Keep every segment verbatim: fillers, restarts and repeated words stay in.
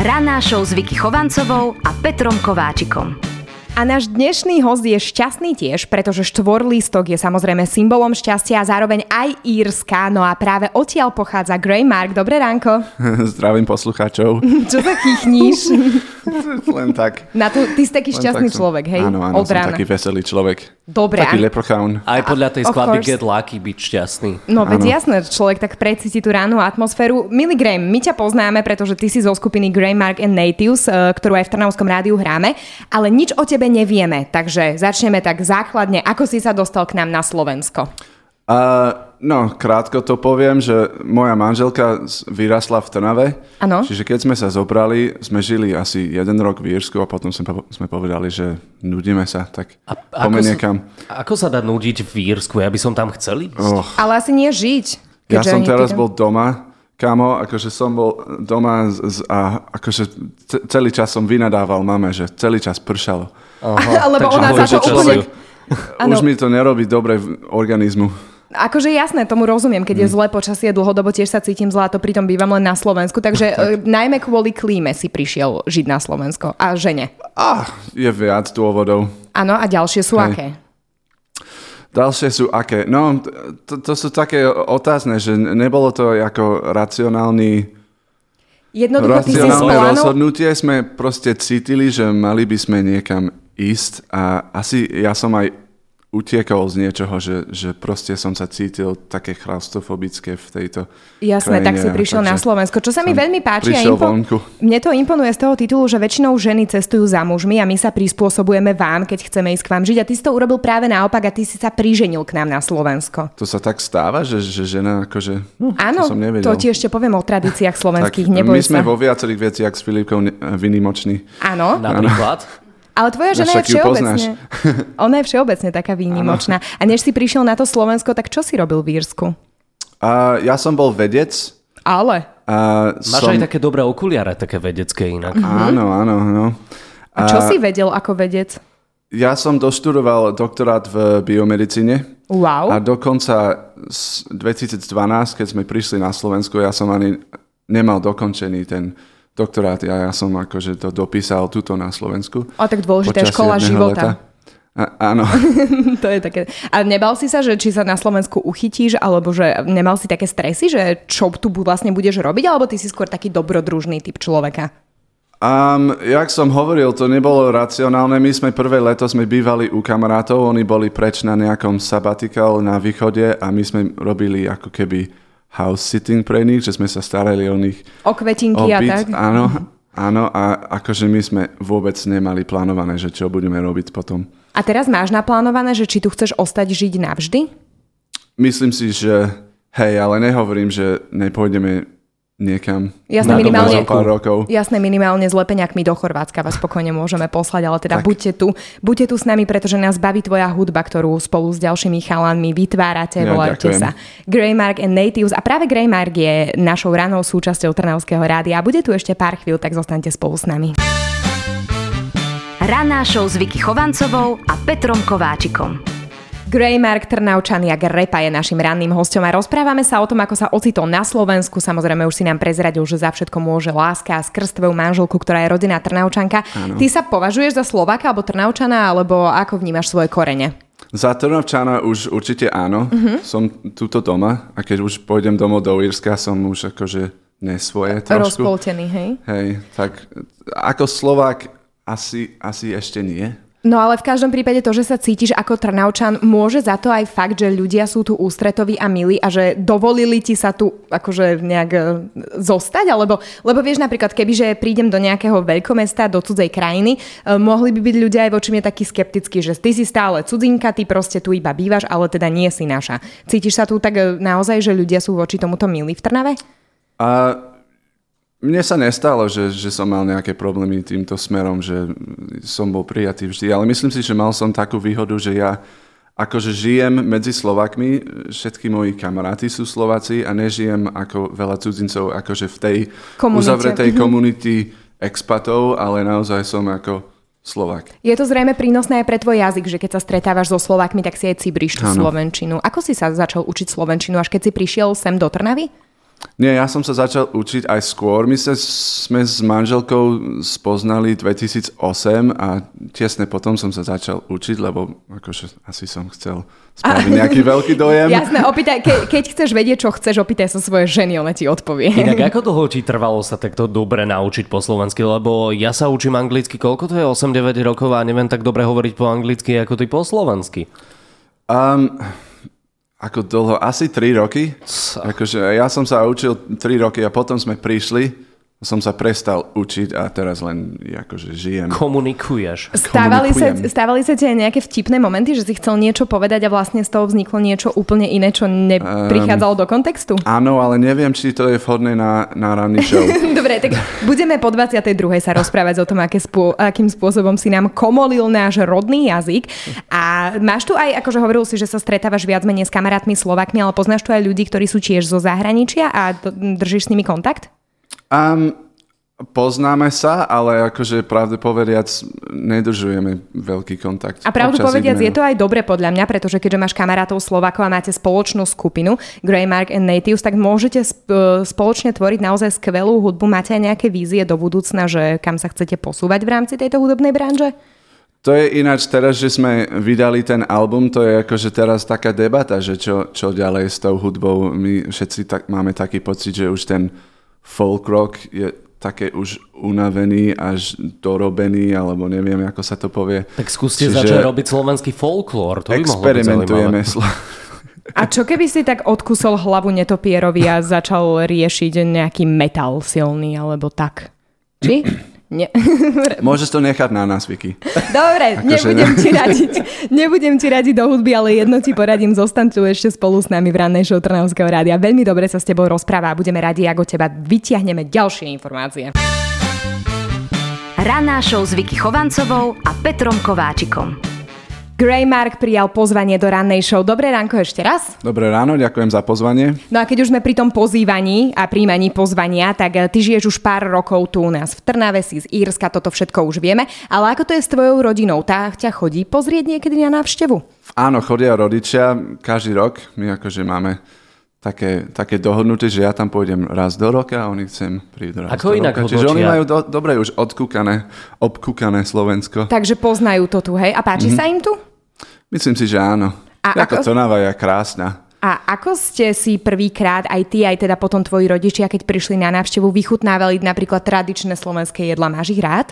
Ranná show s Vicky Chovancovou a Petrom Kováčikom. A náš dnešný host je šťastný tiež, pretože štvorlístok je samozrejme symbolom šťastia a zároveň aj Írska. No a práve odtiaľ pochádza Grey Mark. Dobré ránko. Zdravím poslucháčov. Čo sa chichníš? Len tak. Na to, ty si taký šťastný som, človek, hej? Áno, áno, od som rána. taký veselý človek. Dobre. Taký leprechaun. Aj podľa tej Of skladby course. Get Lucky byť šťastný. No veď Áno. jasné, človek tak precíti tú rannú atmosféru. Milý Grey, my ťa poznáme, pretože ty si zo skupiny Grey Mark and Natives, eh, ktorú aj v Trnavskom rádiu hráme, ale nič o tebe nevieme, takže začneme tak základne. Ako si sa dostal k nám na Slovensko? Uh, no, krátko to poviem, že moja manželka z- vyrasla v Trnave. Áno. Čiže keď sme sa zobrali, sme žili asi jeden rok v Írsku a potom sme, po- sme povedali, že nudíme sa, tak A poďme ako, niekam. sa, ako sa dá nudiť v Írsku? Ja by som tam chcel ísť. Oh, Ale asi nie žiť. ja keďže som ani teraz ty- bol doma, kamo, akože som bol doma z, z, a akože ce- celý čas som vynadával mame, že celý čas pršalo. Aha, Lebo takže ona boli, za že to čo úplne- si- Áno. Už mi to nerobí dobre v organizmu. Akože jasné, tomu rozumiem, keď je zlé počasie dlhodobo, tiež sa cítim zlá, to pritom bývam len na Slovensku, takže e, najmä kvôli klíme si prišiel žiť na Slovensko a žene. Ah, je viac dôvodov. Áno, a ďalšie sú Hej. aké? Ďalšie sú aké? No, to, to sú také otázne, že nebolo to ako racionálny, Jednoducho ty si z racionálne plánu... rozhodnutie. Sme proste cítili, že mali by sme niekam ísť a asi ja som aj utiekol z niečoho, že, že proste som sa cítil také chlaustofobické v tejto Jasné, krajine. tak si prišiel na Takže Slovensko. Čo sa mi som veľmi páči a prišiel impo- vonku. mne to imponuje z toho titulu, že väčšinou ženy cestujú za mužmi a my sa prispôsobujeme vám, keď chceme ísť k vám žiť. A ty si to urobil práve naopak a ty si sa priženil k nám na Slovensko. To sa tak stáva, že, že žena akože... No, Áno, to som nevedel. to ti ešte poviem o tradíciách slovenských, tak, neboj my sme sa. vo viacerých veciach s Filipkou ne- vynimoční. Áno, Napríklad? ale tvoja žena je však ju všeobecne... Ona je všeobecne taká výnimočná. A než si prišiel na to Slovensko, tak čo si robil v Írsku? A ja som bol vedec. Ale... A Máš som... aj také dobré okuliare, také vedecké inak. Áno, áno, áno. A čo si vedel ako vedec? Ja som doštudoval doktorát v biomedicíne Wow. a dokonca z dvetisícdvanásť, keď sme prišli na Slovensku, ja som ani nemal dokončený ten doktorát. Ja, ja som akože to dopísal tuto na Slovensku. O, tak dôležitá počas škola jedného života. leta. A, áno. To je také. A nebal si sa, že či sa na Slovensku uchytíš, alebo že nemal si také stresy, že čo tu bu- vlastne budeš robiť, alebo ty si skôr taký dobrodružný typ človeka? Um, jak som hovoril, to nebolo racionálne. My sme prvé leto sme bývali u kamarátov, oni boli preč na nejakom sabbatical na východe a my sme robili ako keby house sitting pre nich, že sme sa starali o nich. O kvetinky o a byt. tak? Áno, áno a akože my sme vôbec nemali plánované, že čo budeme robiť potom. A teraz máš naplánované, že či tu chceš ostať žiť navždy? Myslím si, že hej, ale nehovorím, že nepôjdeme niekam Jasné, na minimálne- za pár rokov. Jasné, minimálne s lepeňakmi do Chorvátska vás spokojne môžeme poslať, ale teda Tak. buďte tu, buďte tu s nami, pretože nás baví tvoja hudba, ktorú spolu s ďalšími chalanmi vytvárate, Ja, voláte ďakujem. sa Grey Mark and Natives a práve Grey Mark je našou ranou súčasťou Trnavského rádia a bude tu ešte pár chvíľ, tak zostaňte spolu s nami. Ranná show s Vicky Chovancovou a Petrom Kováčikom. Grey Mark, Trnavčan jak repa je našim ranným hosťom a rozprávame sa o tom, ako sa ocitol na Slovensku. Samozrejme už si nám prezradil, že za všetko môže láska a skrz tvoju manželku, ktorá je rodinná Trnavčanka. Áno. Ty sa považuješ za Slováka alebo Trnavčana, alebo ako vnímaš svoje korene? Za Trnavčana už určite áno. Uh-huh. Som tuto doma a keď už pôjdem domov do Írska, som už akože nesvoje trošku. Rozpoltený, hej? Hej, tak ako Slovák asi, asi ešte nie. No ale v každom prípade to, že sa cítiš ako Trnavčan, môže za to aj fakt, že ľudia sú tu ústretoví a milí a že dovolili ti sa tu akože nejak e, zostať, alebo, lebo vieš napríklad, kebyže prídem do nejakého veľkomesta, do cudzej krajiny, e, mohli by byť ľudia aj voči mne takí skeptickí, že ty si stále cudzinka, ty proste tu iba bývaš, ale teda nie si naša. Cítiš sa tu tak e, naozaj, že ľudia sú voči tomuto milí v Trnave? A mne sa nestalo, že, že som mal nejaké problémy týmto smerom, že som bol prijatý vždy, ale myslím si, že mal som takú výhodu, že ja akože žijem medzi Slovakmi, všetky moji kamaráti sú Slováci a nežijem ako veľa cudzincov akože v tej Komunite. uzavretej Mhm. komunity expatov, ale naozaj som ako Slovák. Je to zrejme prínosné aj pre tvoj jazyk, že keď sa stretávaš so Slovákmi, tak si aj cibríš tú Áno. slovenčinu. Ako si sa začal učiť slovenčinu, až keď si prišiel sem do Trnavy? Nie, ja som sa začal učiť aj skôr. My sa, sme s manželkou spoznali dvetisícosem a tesne potom som sa začal učiť, lebo akože asi som chcel spraviť nejaký veľký dojem. Jasné, opýtaj, ke, keď chceš vedieť, čo chceš, opýtaj sa svoje ženy, ona ti odpovie. Inak ako dlho ti trvalo sa takto dobre naučiť po slovensky? Lebo ja sa učím anglicky, koľko to je? osem deväť rokov a neviem tak dobre hovoriť po anglicky, ako ty po slovensky. Um, ako dlho? Asi tri roky. Akože ja som sa učil tri roky a potom sme prišli, som sa prestal učiť a teraz len akože žijem. Komunikuješ. Stávali sa, stávali sa ti aj nejaké vtipné momenty, že si chcel niečo povedať a vlastne z toho vzniklo niečo úplne iné, čo neprichádzalo um, do kontextu? Áno, ale neviem, či to je vhodné na, na ranný show. Dobre, tak budeme po dvadsiatej druhej sa rozprávať o tom, aké spô- akým spôsobom si nám komolil náš rodný jazyk. A máš tu aj, akože hovoril si, že sa stretávaš viac menej s kamarátmi Slovákmi, ale poznáš tu aj ľudí, ktorí sú tiež zo zahraničia a držíš s nimi kontakt? Um, poznáme sa, ale akože pravde povediac nedržujeme veľký kontakt. A pravdu Občas povediac ideme. je to aj dobre podľa mňa, pretože keďže máš kamarátov Slovákov a máte spoločnú skupinu Greymark and Natives, tak môžete sp- spoločne tvoriť naozaj skvelú hudbu. Máte aj nejaké vízie do budúcna, že kam sa chcete posúvať v rámci tejto hudobnej branže? To je ináč teraz, že sme vydali ten album, to je akože teraz taká debata, že čo, čo ďalej s tou hudbou. My všetci tak, máme taký pocit, že už ten folk rock je také už unavený, až dorobený, alebo neviem, ako sa to povie. Tak skúste Čiže začať robiť slovenský folklór, to by mohlo byť zaujímavé. Slo- A čo keby si tak odkusol hlavu netopierovi a začal riešiť nejaký metal silný, alebo tak? Či? Nie. Môžeš to nechať na nás, Vicky. Dobre, Ako nebudem ne? ti radiť. Nebudem ti radiť do hudby, ale jedno ti poradím. Zostaň tu ešte spolu s nami v rannej show Trnavského rádia. Veľmi dobre sa s tebou rozpráva a budeme radi, ako teba vytiahneme ďalšie informácie. Ranná show s Vicky Chovancovou a Petrom Kováčikom. Greymark prijal pozvanie do rannej show. Dobré ránko ešte raz. Dobré ráno, ďakujem za pozvanie. No a keď už sme pri tom pozývaní a príjmaní pozvania, tak ty žiješ už pár rokov tu u nás v Trnave, si z Írska, toto všetko už vieme. Ale ako to je s tvojou rodinou? Tá ťa chodí pozrieť niekedy na návštevu? Áno, chodia rodičia každý rok. My akože máme také, také dohodnuté, že ja tam pôjdem raz do roka a oni chcem prísť raz Ako do inak roka. hodnotia? Čiže oni majú do, dobre už odkúkané, obkúkané Slovensko. Takže poznajú to tu, hej? A páči mm-hmm. sa im tu? Myslím si, že áno. A ako ako- Trnava je krásna. A ako ste si prvýkrát, aj ty, aj teda potom tvoji rodičia, keď prišli na návštevu, vychutnávali napríklad tradičné slovenské jedlá? Máš ich rád?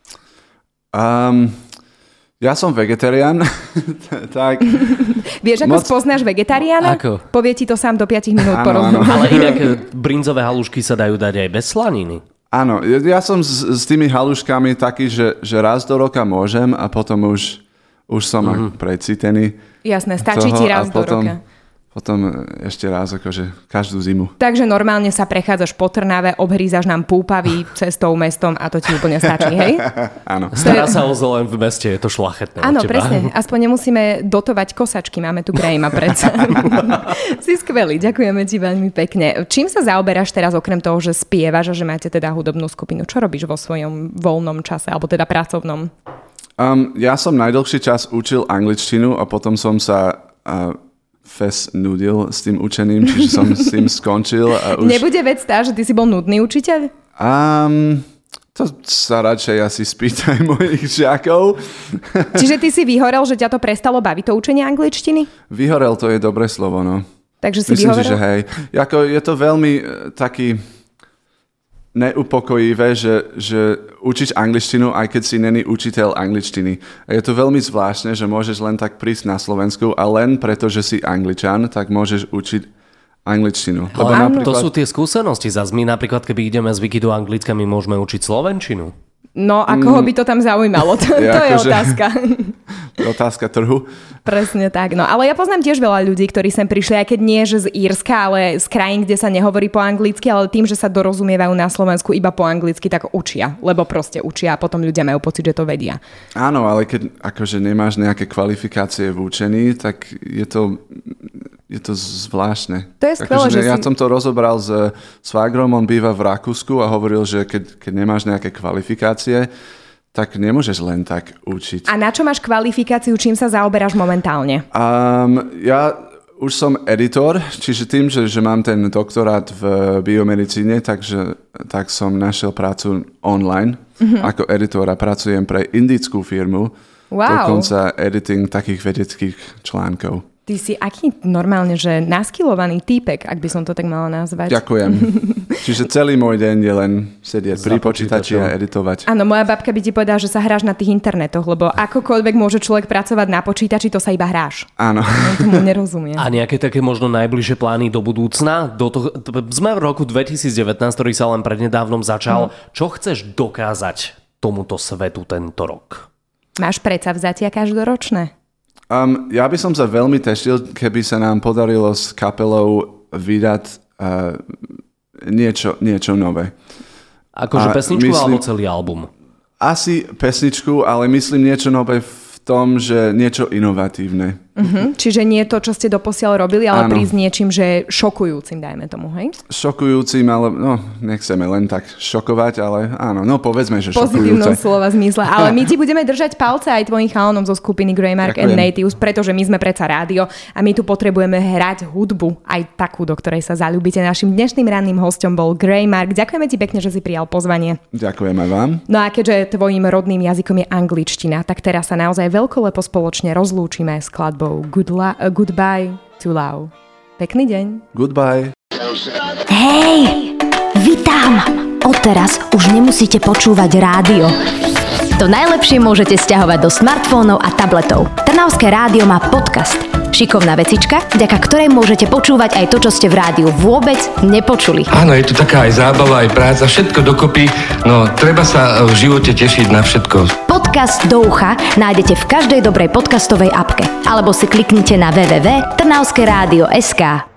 Um, ja som vegetarián, tak... Vieš, ako Moc- spoznáš vegetariána? Ako? Povie ti to sám do päť minút Áno, po rozhovore. Ale inak brinzové halušky sa dajú dať aj bez slaniny. Áno, ja som s, s tými haluškami taký, že, že raz do roka môžem a potom už, už som mm-hmm. precítený. Jasné, stačí toho ti raz a do potom, roka. Potom ešte raz, akože každú zimu. Takže normálne sa prechádzaš po Trnave, obhrízaš nám púpavy cestou, mestom a to ti úplne stačí, hej? Áno. Stará sa o zelen v meste, je to šľachetné. Áno, od teba. presne. Aspoň nemusíme dotovať kosačky, máme tu Greyma predsa. Si skvelý, ďakujeme ti veľmi pekne. Čím sa zaoberáš teraz okrem toho, že spievaš a že máte teda hudobnú skupinu? Čo robíš vo svojom voľnom čase, alebo teda pracovnom? Um, ja som najdlhší čas učil angličtinu a potom som sa uh, fest nudil s tým učením, čiže som s tým skončil. A už... Nebude vec tá, že ty si bol nudný učiteľ? Um, to sa radšej asi spýtaj mojich žiakov. Čiže ty si vyhorel, že ťa to prestalo baviť, to učenie angličtiny? Vyhorel, to je dobré slovo, no. Takže si Myslím vyhorel? si, že hej. Jako, je to veľmi uh, taký neupokojivé, že, že učíš angličtinu, aj keď si není učiteľ angličtiny. A je to veľmi zvláštne, že môžeš len tak prísť na Slovensku a len preto, že si Angličan, tak môžeš učiť angličtinu. Lebo Ale napríklad... to sú tie skúsenosti. Zas my napríklad, keby ideme z Wiki do Anglicka, my môžeme učiť slovenčinu. No a koho by to tam zaujímalo? To, Ja to je akože- otázka. Otázka trhu. Presne tak. No ale ja poznám tiež veľa ľudí, ktorí sem prišli, aj keď nie že z Írska, ale z krajín, kde sa nehovorí po anglicky, ale tým, že sa dorozumievajú na Slovensku iba po anglicky, tak učia. Lebo proste učia a potom ľudia majú pocit, že to vedia. Áno, ale keď akože nemáš nejaké kvalifikácie v učení, tak je to, je to zvláštne. To je skvelé, akože, že ja si- som to rozobral s svagrom, on býva v Rakúsku a hovoril, že keď, keď nemáš nejaké kvalifikácie, tak nemôžeš len tak učiť. A na čo máš kvalifikáciu, čím sa zaoberáš momentálne? Um, ja už som editor, čiže tým, že, že mám ten doktorát v biomedicíne, takže tak som našiel prácu online mm-hmm. ako editor a pracujem pre indickú firmu. Wow. Dokonca editing takých vedeckých článkov. Ty si aký normálne, že naskilovaný týpek, ak by som to tak mala nazvať. Ďakujem. Čiže celý môj deň je len sedieť pri počítači a editovať. Áno, moja babka by ti povedala, že sa hráš na tých internetoch, lebo akokoľvek môže človek pracovať na počítači, to sa iba hráš. Áno. Ja tomu nerozumiem. A nejaké také možno najbližšie plány do budúcna? Do toho, sme v roku dvetisícdevätnásť, ktorý sa len prednedávnom začal. Hmm. Čo chceš dokázať tomuto svetu tento rok? Máš predsavzatia každoročné? Um, ja by som sa veľmi tešil, keby sa nám podarilo s kapelou vydať uh, niečo, niečo nové. Akože pesničku myslím, alebo celý album? Asi pesničku, ale myslím niečo nové v tom, že niečo inovatívne. Uh-huh. Čiže nie to, čo ste doposiaľ robili, ale Áno. prísť niečím, že šokujúcim, dajme tomu, hej? Šokujúcim, ale no, nechceme len tak šokovať, ale áno, no povedzme, že šokujúce. Pozitívnom slova zmysle. Ale my ti budeme držať palce aj tvojim chalanom zo skupiny Greymark and Natives, pretože my sme predsa rádio a my tu potrebujeme hrať hudbu, aj takú, do ktorej sa zaľúbite. Našim dnešným ranným hosťom bol Greymark. Ďakujeme ti pekne, že si prijal pozvanie. Ďakujem aj vám. No a keďže tvojim rodným jazykom je angličtina, tak teraz sa naozaj veľkolepo spoločne rozlúčime skladbou Good la- uh, Goodbye to Love. Pekný deň. Goodbye. Hej, vy tam! Odteraz už nemusíte počúvať rádio. To najlepšie môžete sťahovať do smartfónov a tabletov. Trnavské rádio má podcast. Šikovná vecička, vďaka ktorej môžete počúvať aj to, čo ste v rádiu vôbec nepočuli. Áno, je tu taká aj zábava, aj práca, všetko dokopy, no treba sa v živote tešiť na všetko. Podcast do ucha nájdete v každej dobrej podcastovej apke. Alebo si kliknite na w w w bodka trnavskeradio bodka es ka.